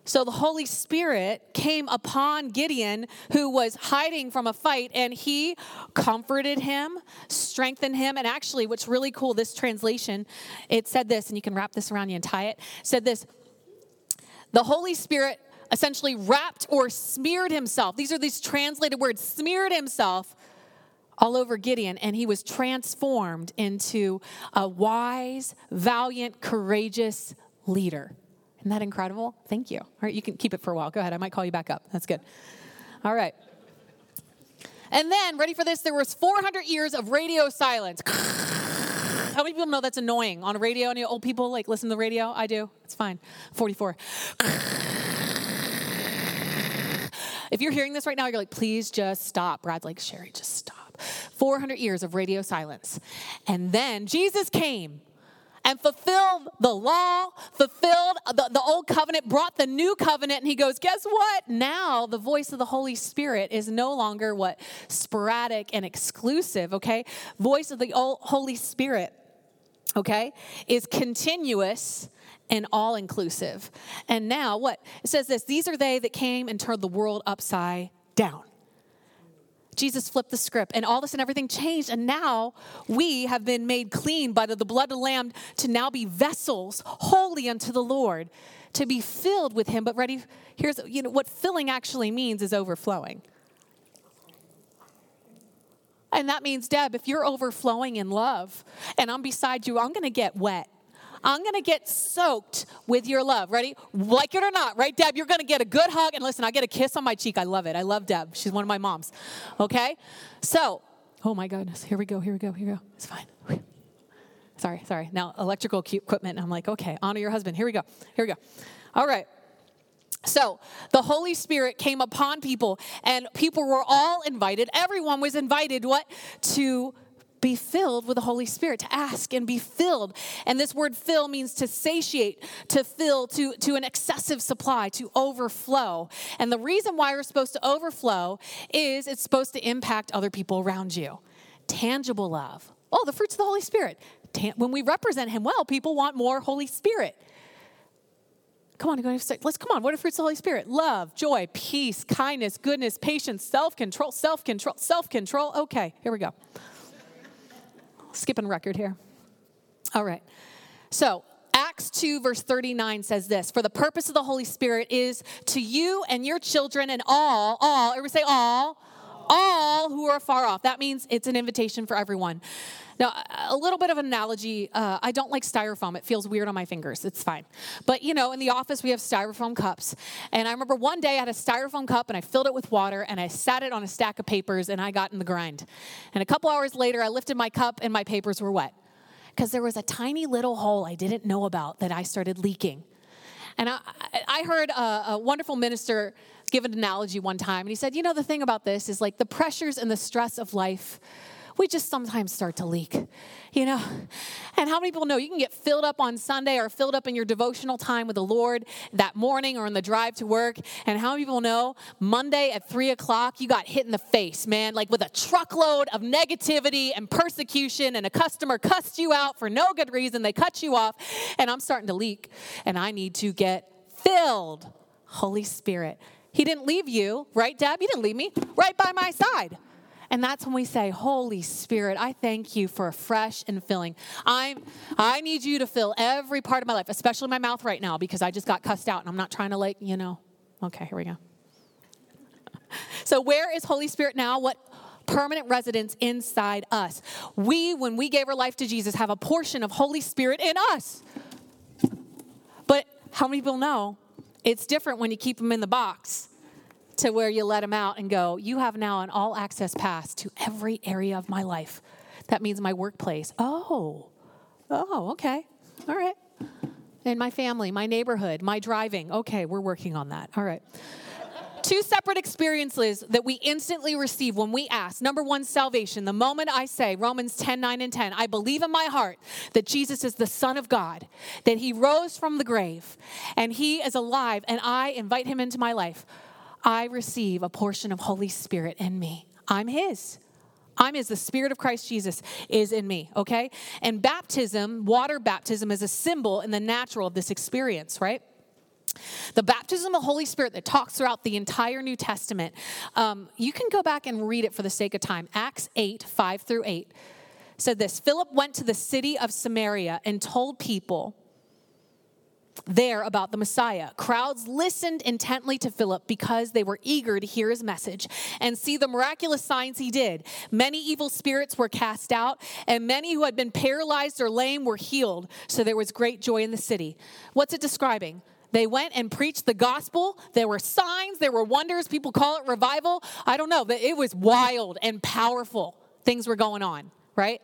So the Holy Spirit came upon Gideon, who was hiding from a fight, and he comforted him, strengthened him. And actually, what's really cool, this translation, it said this, and you can wrap this around you and tie it, said this: the Holy Spirit essentially wrapped or smeared himself. These are these translated words, smeared himself all over Gideon, and he was transformed into a wise, valiant, courageous leader. Isn't that incredible? Thank you. All right, you can keep it for a while. Go ahead. I might call you back up. That's good. All right. And then, ready for this? There was 400 years of radio silence. How many people know that's annoying on a radio? Any old people like listen to the radio? I do. It's fine. 44. If you're hearing this right now, you're like, please just stop. Brad's like, Sherry, just stop. 400 years of radio silence. And then Jesus came and fulfilled the law, fulfilled the old covenant, brought the new covenant, and he goes, guess what? Now the voice of the Holy Spirit is no longer what? Sporadic and exclusive, okay? Voice of the Holy Spirit, okay, is continuous and all-inclusive. And now what? It says this: these are they that came and turned the world upside down. Jesus flipped the script, and all this and everything changed, and now we have been made clean by the blood of the Lamb to now be vessels holy unto the Lord, to be filled with him. But ready, here's, what filling actually means is overflowing. And that means, Deb, if you're overflowing in love, and I'm beside you, I'm going to get wet. I'm going to get soaked with your love. Ready? Like it or not, right, Deb? You're going to get a good hug. And listen, I get a kiss on my cheek. I love it. I love Deb. She's one of my moms. Okay? So, oh my goodness. Here we go. It's fine. Sorry. Now, electrical equipment. I'm like, okay, honor your husband. Here we go. All right. So the Holy Spirit came upon people, and people were all invited. Everyone was invited, what? To be filled with the Holy Spirit, to ask and be filled. And this word fill means to satiate, to fill, to an excessive supply, to overflow. And the reason why we're supposed to overflow is it's supposed to impact other people around you. Tangible love. Oh, the fruits of the Holy Spirit. When we represent him well, people want more Holy Spirit. Come on. What are the fruits of the Holy Spirit? Love, joy, peace, kindness, goodness, patience, self-control. Okay, here we go. Skipping record here. All right. So Acts 2 verse 39 says this: for the purpose of the Holy Spirit is to you and your children and all, everybody say all who are far off. That means it's an invitation for everyone. Now, a little bit of an analogy. I don't like styrofoam. It feels weird on my fingers. It's fine. But, in the office, we have styrofoam cups. And I remember one day I had a styrofoam cup, and I filled it with water, and I sat it on a stack of papers, and I got in the grind. And a couple hours later, I lifted my cup, and my papers were wet, because there was a tiny little hole I didn't know about that I started leaking. And I heard a wonderful minister give an analogy one time, and he said, the thing about this is like the pressures and the stress of life, we just sometimes start to leak, And how many people know you can get filled up on Sunday or filled up in your devotional time with the Lord that morning or in the drive to work? And how many people know Monday at 3:00, you got hit in the face, man, like with a truckload of negativity and persecution, and a customer cussed you out for no good reason. They cut you off, and I'm starting to leak, and I need to get filled. Holy Spirit. He didn't leave you, right, Deb? You didn't leave me, right by my side. And that's when we say, Holy Spirit, I thank you for a fresh and filling. I need you to fill every part of my life, especially my mouth right now, because I just got cussed out, and I'm not trying to Okay, here we go. So where is Holy Spirit now? What permanent residence inside us? We, when we gave our life to Jesus, have a portion of Holy Spirit in us. But how many people know it's different when you keep them in the box to where you let them out and go, you have now an all-access pass to every area of my life. That means my workplace. Oh, okay. All right. And my family, my neighborhood, my driving. Okay, we're working on that. All right. Two separate experiences that we instantly receive when we ask. Number one, salvation. The moment I say, Romans 10:9 and 10, I believe in my heart that Jesus is the Son of God, that he rose from the grave, and he is alive, and I invite him into my life. I receive a portion of Holy Spirit in me. I'm his. The Spirit of Christ Jesus is in me, okay? And baptism, water baptism, is a symbol in the natural of this experience, right? The baptism of the Holy Spirit that talks throughout the entire New Testament. You can go back and read it for the sake of time. Acts 8, 5 through 8 said this: Philip went to the city of Samaria and told people there about the Messiah. Crowds listened intently to Philip because they were eager to hear his message and see the miraculous signs he did. Many evil spirits were cast out, and many who had been paralyzed or lame were healed. So there was great joy in the city. What's it describing? They went and preached the gospel. There were signs, there were wonders. People call it revival. I don't know, but it was wild and powerful. Things were going on, right?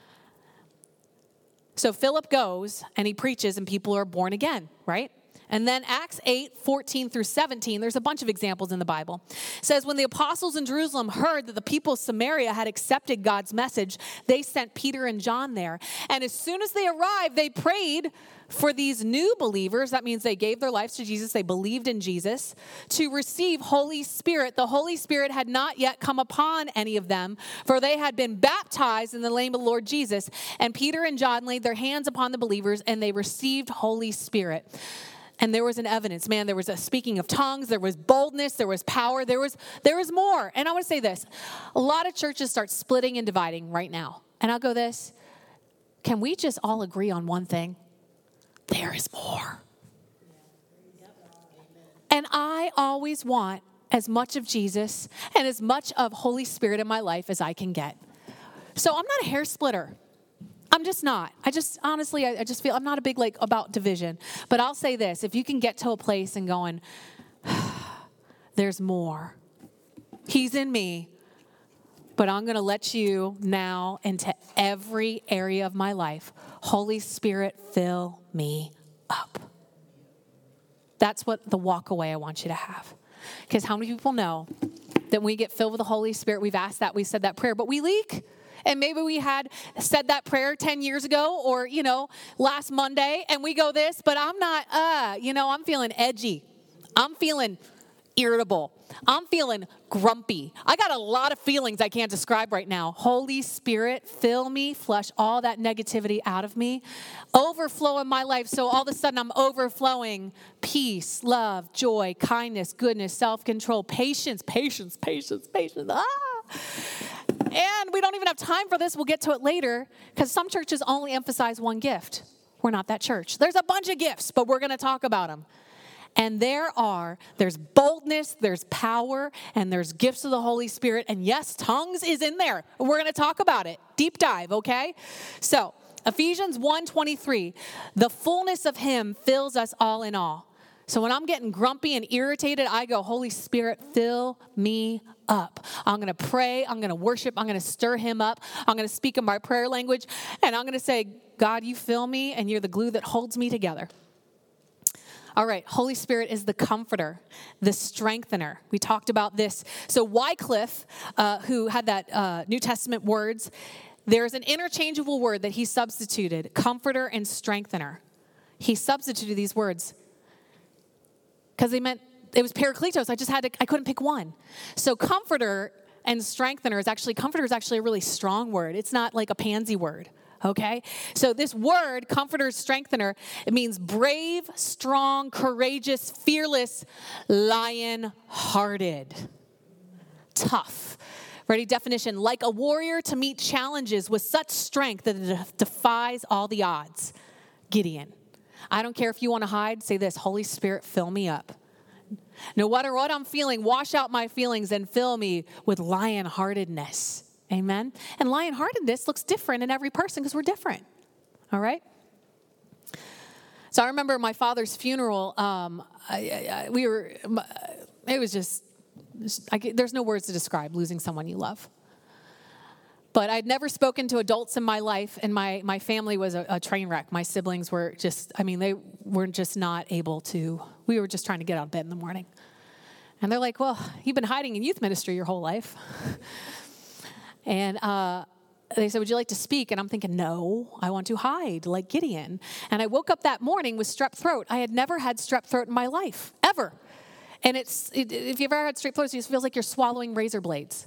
So Philip goes and he preaches and people are born again, right? And then Acts 8, 14 through 17, there's a bunch of examples in the Bible. It says, when the apostles in Jerusalem heard that the people of Samaria had accepted God's message, they sent Peter and John there. And as soon as they arrived, they prayed for these new believers. That means they gave their lives to Jesus. They believed in Jesus to receive Holy Spirit. The Holy Spirit had not yet come upon any of them, for they had been baptized in the name of the Lord Jesus. And Peter and John laid their hands upon the believers and they received Holy Spirit. And there was an evidence, man, there was a speaking of tongues, there was boldness, there was power, there was more. And I want to say this, a lot of churches start splitting and dividing right now. And I'll go this, can we just all agree on one thing? There is more. And I always want as much of Jesus and as much of Holy Spirit in my life as I can get. So I'm not a hair splitter. I'm just not. I just feel I'm not a big about division. But I'll say this, if you can get to a place and going, there's more. He's in me, but I'm going to let you now into every area of my life. Holy Spirit, fill me up. That's what the walk away I want you to have. Because how many people know that when we get filled with the Holy Spirit, we've asked that, we said that prayer, but we leak. And maybe we had said that prayer 10 years ago or, last Monday, and we go this, but I'm not, I'm feeling edgy. I'm feeling irritable. I'm feeling grumpy. I got a lot of feelings I can't describe right now. Holy Spirit, fill me, flush all that negativity out of me, overflow in my life. So all of a sudden I'm overflowing peace, love, joy, kindness, goodness, self-control, patience. And we don't even have time for this. We'll get to it later because some churches only emphasize one gift. We're not that church. There's a bunch of gifts, but we're going to talk about them. And there's boldness, there's power, and there's gifts of the Holy Spirit. And yes, tongues is in there. We're going to talk about it. Deep dive, okay? So Ephesians 1:23, the fullness of him fills us all in all. So when I'm getting grumpy and irritated, I go, Holy Spirit, fill me up. I'm going to pray. I'm going to worship. I'm going to stir him up. I'm going to speak in my prayer language. And I'm going to say, God, you fill me and you're the glue that holds me together. All right, Holy Spirit is the comforter, the strengthener. We talked about this. So Wycliffe, who had that New Testament words, there's an interchangeable word that he substituted, comforter and strengthener. He substituted these words because they meant, it was parakletos. I couldn't pick one. So comforter and strengthener comforter is actually a really strong word. It's not like a pansy word, okay? So this word, comforter, strengthener, it means brave, strong, courageous, fearless, lion-hearted, tough. Ready? Definition, like a warrior to meet challenges with such strength that it defies all the odds. Gideon. I don't care if you want to hide, say this, Holy Spirit, fill me up. No matter what I'm feeling, wash out my feelings and fill me with lion-heartedness. Amen? And lion-heartedness looks different in every person because we're different. All right? So I remember my father's funeral. There's no words to describe losing someone you love. But I'd never spoken to adults in my life, and my family was a train wreck. My siblings were they were just not able to. We were just trying to get out of bed in the morning. And they're like, well, you've been hiding in youth ministry your whole life. And they said, would you like to speak? And I'm thinking, no, I want to hide like Gideon. And I woke up that morning with strep throat. I had never had strep throat in my life, ever. And if you've ever had strep throat, it just feels like you're swallowing razor blades.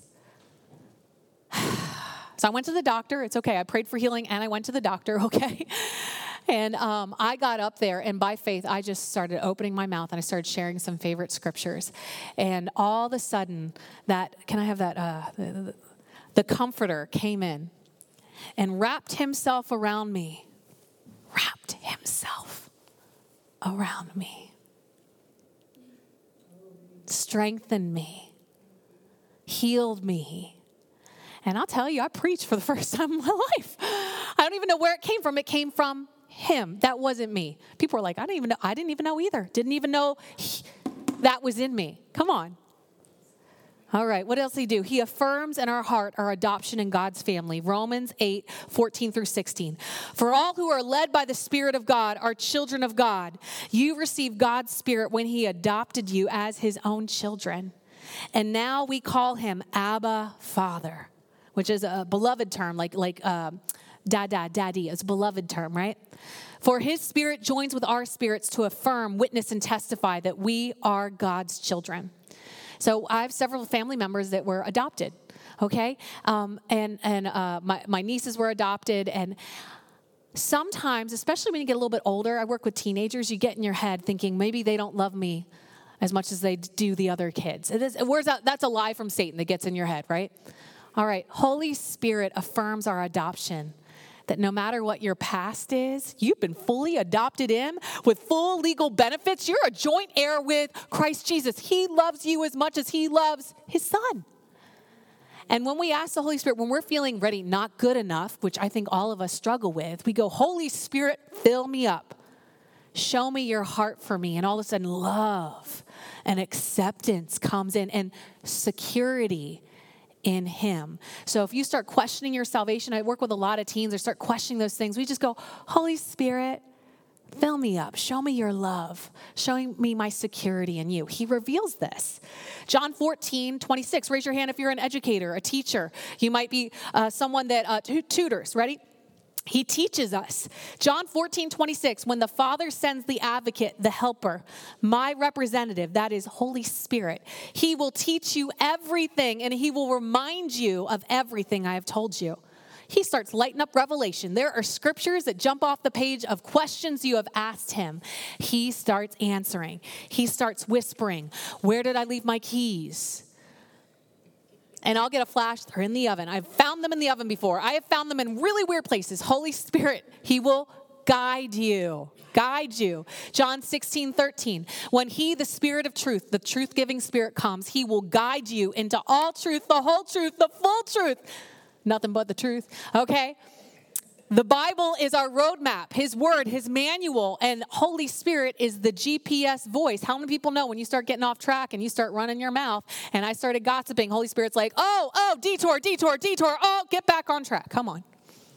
So I went to the doctor. It's okay. I prayed for healing and I went to the doctor, okay? And I got up there, and by faith, I just started opening my mouth, and I started sharing some favorite scriptures. And all of a sudden, can I have that? The Comforter came in and wrapped himself around me. Wrapped himself around me. Strengthened me. Healed me. And I'll tell you, I preached for the first time in my life. I don't even know where it came from. It came from him. That wasn't me. People were like, I didn't even know either. Didn't even know that was in me. Come on. All right, what else did he do? He affirms in our heart our adoption in God's family. Romans 8:14-16. For all who are led by the Spirit of God are children of God. You received God's Spirit when he adopted you as his own children. And now we call him Abba, Father, which is a beloved term, like dada, daddy. It's a beloved term, right? For his Spirit joins with our spirits to affirm, witness, and testify that we are God's children. So I have several family members that were adopted, okay? My nieces were adopted, and sometimes, especially when you get a little bit older, I work with teenagers, you get in your head thinking maybe they don't love me as much as they do the other kids. That's a lie from Satan that gets in your head, right? All right, Holy Spirit affirms our adoption. That no matter what your past is, you've been fully adopted in with full legal benefits. You're a joint heir with Christ Jesus. He loves you as much as he loves his son. And when we ask the Holy Spirit, when we're feeling ready, not good enough, which I think all of us struggle with, we go, Holy Spirit, fill me up. Show me your heart for me. And all of a sudden, love and acceptance comes in, and security in him. So if you start questioning your salvation, I work with a lot of teens, they start questioning those things. We just go, Holy Spirit, fill me up. Show me your love. Showing me my security in you. He reveals this. John 14:26. Raise your hand if you're an educator, a teacher. You might be someone that tutors. Ready? He teaches us. John 14:26, when the Father sends the advocate, the helper, my representative, that is Holy Spirit, he will teach you everything, and he will remind you of everything I have told you. He starts lighting up revelation. There are scriptures that jump off the page of questions you have asked him. He starts answering. He starts whispering, where did I leave my keys? And I'll get a flash, they're in the oven. I've found them in the oven before. I have found them in really weird places. Holy Spirit, he will guide you. Guide you. John 16:13. When he, the Spirit of truth, the truth-giving Spirit comes, he will guide you into all truth, the whole truth, the full truth. Nothing but the truth, okay? The Bible is our roadmap, his word, his manual, and Holy Spirit is the GPS voice. How many people know when you start getting off track and you start running your mouth, and I started gossiping, Holy Spirit's like, detour, get back on track. Come on.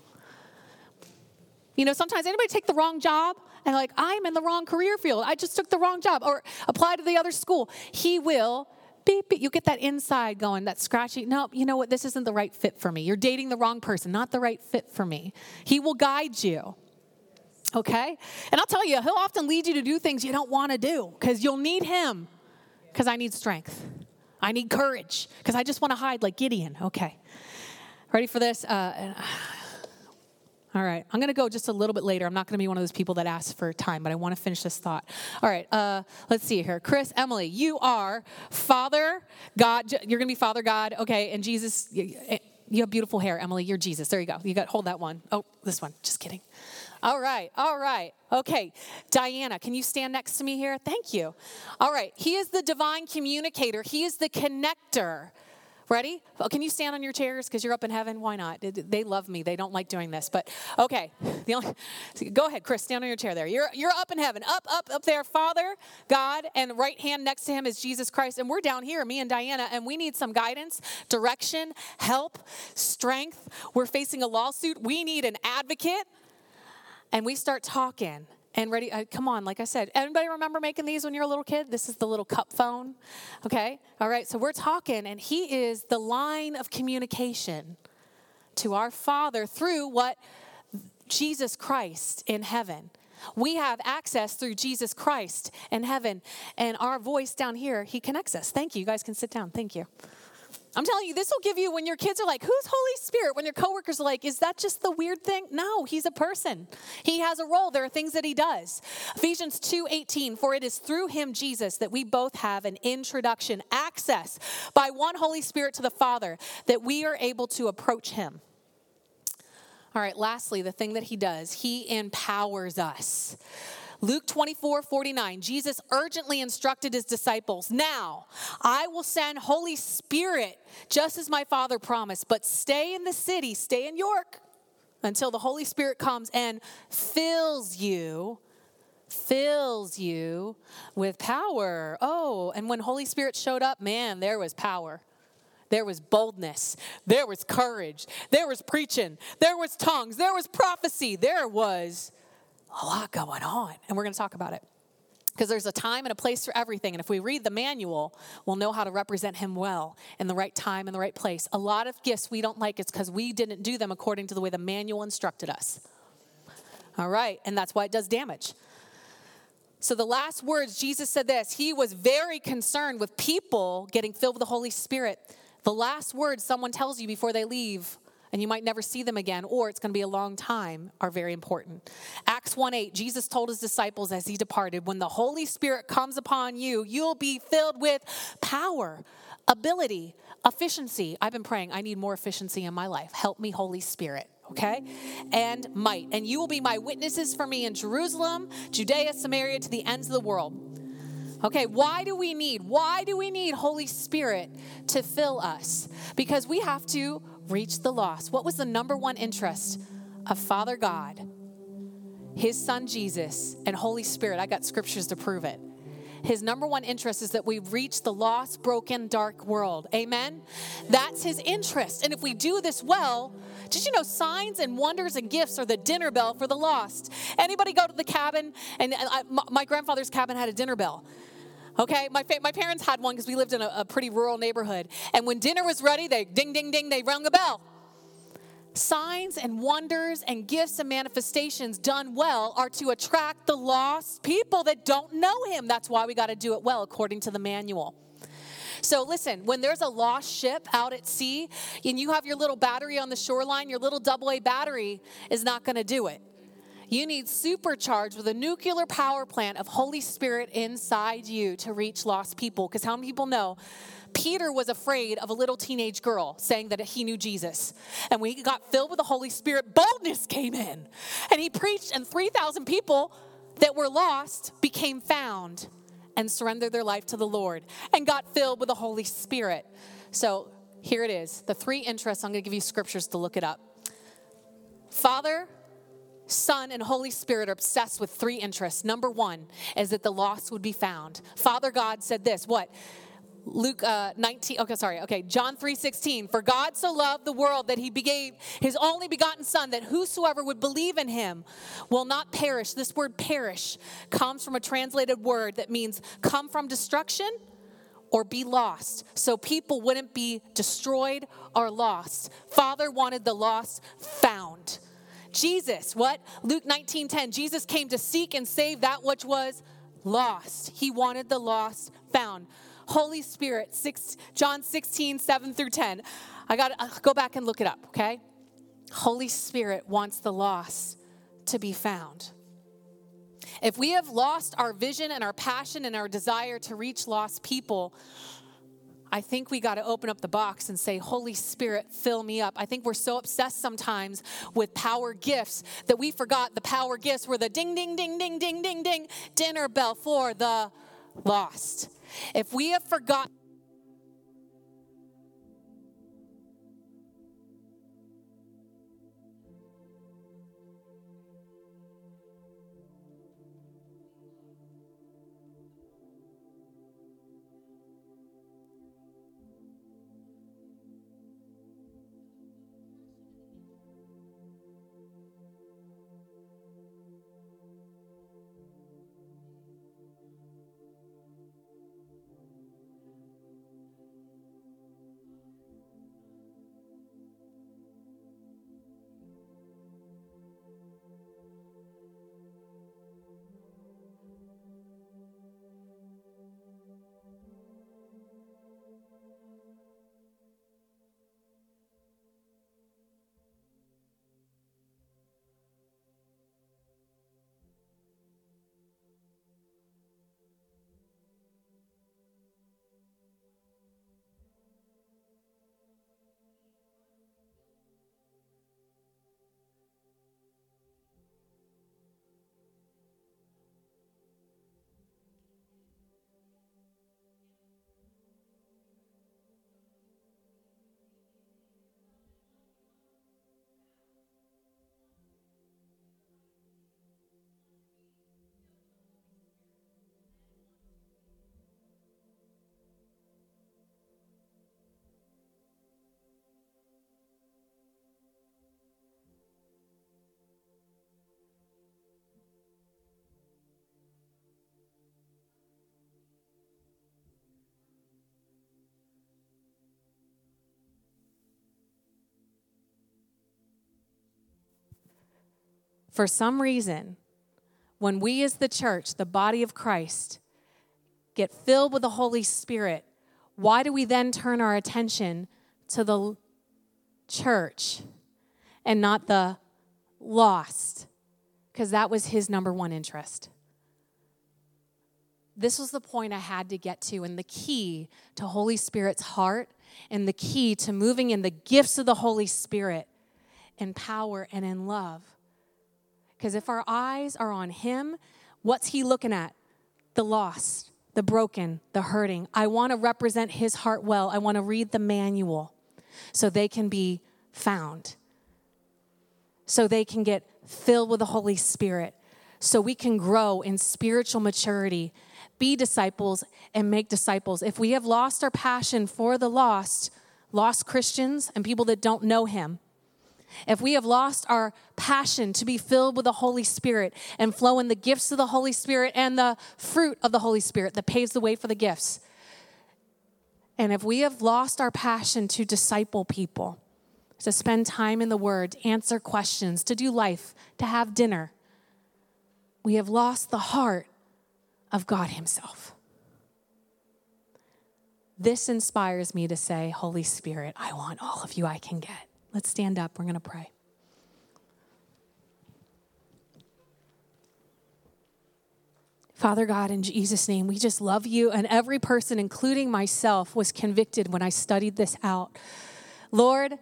You know, sometimes anybody take the wrong job and like, I'm in the wrong career field. I just took the wrong job, or apply to the other school. He will beep, beep. You get that inside going, that scratchy. No, you know what? This isn't the right fit for me. You're dating the wrong person, not the right fit for me. He will guide you. Okay? And I'll tell you, he'll often lead you to do things you don't want to do because you'll need him. Because I need strength. I need courage because I just want to hide like Gideon. Okay. Ready for this? All right, I'm going to go just a little bit later. I'm not going to be one of those people that asks for time, but I want to finish this thought. All right, let's see here. Chris, Emily, you are Father God. You're going to be Father God, okay, and Jesus. You have beautiful hair, Emily. You're Jesus. There you go. Hold that one. Oh, this one. Just kidding. All right. Okay, Diana, can you stand next to me here? Thank you. All right, he is the divine communicator. He is the connector. Ready? Well, can you stand on your chairs because you're up in heaven? Why not? They love me. They don't like doing this, but okay. Go ahead, Chris. Stand on your chair there. You're up in heaven. Up there, Father, God, and right hand next to him is Jesus Christ. And we're down here, me and Diana, and we need some guidance, direction, help, strength. We're facing a lawsuit. We need an advocate. And we start talking. And ready, come on, like I said, anybody remember making these when you were a little kid? This is the little cup phone, okay? All right, so we're talking, and he is the line of communication to our Father through what? Jesus Christ in heaven. We have access through Jesus Christ in heaven, and our voice down here, he connects us. Thank you. You guys can sit down. Thank you. I'm telling you, this will give you, when your kids are like, who's Holy Spirit? When your coworkers are like, is that just the weird thing? No, he's a person. He has a role. There are things that he does. Ephesians 2:18, for it is through him, Jesus, that we both have an introduction, access by one Holy Spirit to the Father, that we are able to approach him. All right, lastly, the thing that he does, he empowers us. Luke 24:49, Jesus urgently instructed his disciples, now I will send Holy Spirit just as my Father promised, but stay in the city, stay in York until the Holy Spirit comes and fills you with power. Oh, and when Holy Spirit showed up, man, there was power. There was boldness. There was courage. There was preaching. There was tongues. There was prophecy. There was a lot going on, and we're going to talk about it because there's a time and a place for everything, and if we read the manual, we'll know how to represent him well in the right time and the right place. A lot of gifts we don't like is because we didn't do them according to the way the manual instructed us. All right, and that's why it does damage. So the last words, Jesus said this, he was very concerned with people getting filled with the Holy Spirit. The last words someone tells you before they leave, and you might never see them again, or it's going to be a long time, are very important. Acts 1:8, Jesus told his disciples as he departed, when the Holy Spirit comes upon you, you'll be filled with power, ability, efficiency. I've been praying, I need more efficiency in my life. Help me, Holy Spirit, okay? And might. And you will be my witnesses for me in Jerusalem, Judea, Samaria, to the ends of the world. Okay, why do we need Holy Spirit to fill us? Because we have to reach the lost. What was the number one interest of Father God, his son Jesus, and Holy Spirit? I got scriptures to prove it. His number one interest is that we reach the lost, broken, dark world. Amen? That's his interest. And if we do this well, did you know signs and wonders and gifts are the dinner bell for the lost? Anybody go to the cabin? And my grandfather's cabin had a dinner bell. Okay, my parents had one because we lived in a pretty rural neighborhood. And when dinner was ready, they ding, ding, ding, they rung a bell. Signs and wonders and gifts and manifestations done well are to attract the lost people that don't know him. That's why we got to do it well according to the manual. So listen, when there's a lost ship out at sea and you have your little battery on the shoreline, your little AA battery is not going to do it. You need supercharged with a nuclear power plant of Holy Spirit inside you to reach lost people. Because how many people know Peter was afraid of a little teenage girl saying that he knew Jesus? And when he got filled with the Holy Spirit, boldness came in. And he preached, and 3,000 people that were lost became found and surrendered their life to the Lord and got filled with the Holy Spirit. So here it is. The three interests, I'm going to give you scriptures to look it up. Father, Son, and Holy Spirit are obsessed with three interests. Number one is that the lost would be found. Father God said this, what? John 3:16. For God so loved the world that he gave his only begotten son, that whosoever would believe in him will not perish. This word perish comes from a translated word that means come from destruction or be lost. So people wouldn't be destroyed or lost. Father wanted the lost found. Jesus, what? Luke 19:10. Jesus came to seek and save that which was lost. He wanted the lost found. Holy Spirit, John 16:7-10. I got to go back and look it up, okay? Holy Spirit wants the lost to be found. If we have lost our vision and our passion and our desire to reach lost people, I think we got to open up the box and say, Holy Spirit, fill me up. I think we're so obsessed sometimes with power gifts that we forgot the power gifts were the ding, ding, ding, ding, ding, ding, ding, dinner bell for the lost. If we have forgotten For some reason, when we as the church, the body of Christ, get filled with the Holy Spirit, why do we then turn our attention to the church and not the lost? Because that was his number one interest. This was the point I had to get to, and the key to Holy Spirit's heart and the key to moving in the gifts of the Holy Spirit in power and in love. Because if our eyes are on him, what's he looking at? The lost, the broken, the hurting. I want to represent his heart well. I want to read the manual so they can be found, so they can get filled with the Holy Spirit, so we can grow in spiritual maturity, be disciples, and make disciples. If we have lost our passion for the lost Christians and people that don't know him, if we have lost our passion to be filled with the Holy Spirit and flow in the gifts of the Holy Spirit and the fruit of the Holy Spirit that paves the way for the gifts, and if we have lost our passion to disciple people, to spend time in the Word, to answer questions, to do life, to have dinner, we have lost the heart of God himself. This inspires me to say, Holy Spirit, I want all of you I can get. Let's stand up. We're going to pray. Father God, in Jesus' name, we just love you. And every person, including myself, was convicted when I studied this out. Lord,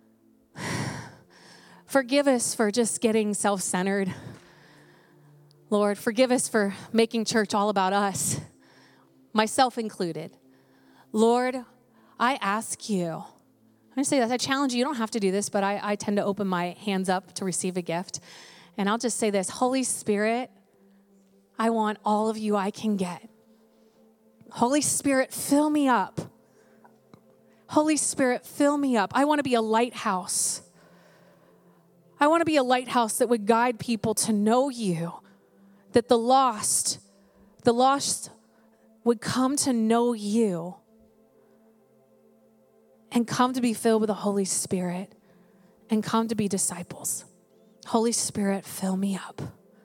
forgive us for just getting self-centered. Lord, forgive us for making church all about us, myself included. Lord, I ask you, I'm going to say this, I challenge you, you don't have to do this, but I tend to open my hands up to receive a gift. And I'll just say this, Holy Spirit, I want all of you I can get. Holy Spirit, fill me up. Holy Spirit, fill me up. I want to be a lighthouse. I want to be a lighthouse that would guide people to know you, that the lost would come to know you and come to be filled with the Holy Spirit and come to be disciples. Holy Spirit, fill me up.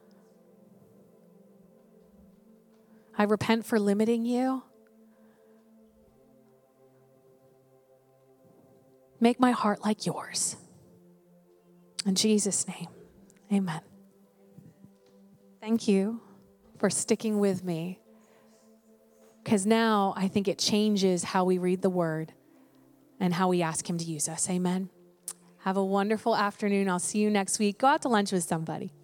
I repent for limiting you. Make my heart like yours. In Jesus' name, amen. Thank you for sticking with me, because now I think it changes how we read the word and how we ask him to use us. Amen. Have a wonderful afternoon. I'll see you next week. Go out to lunch with somebody.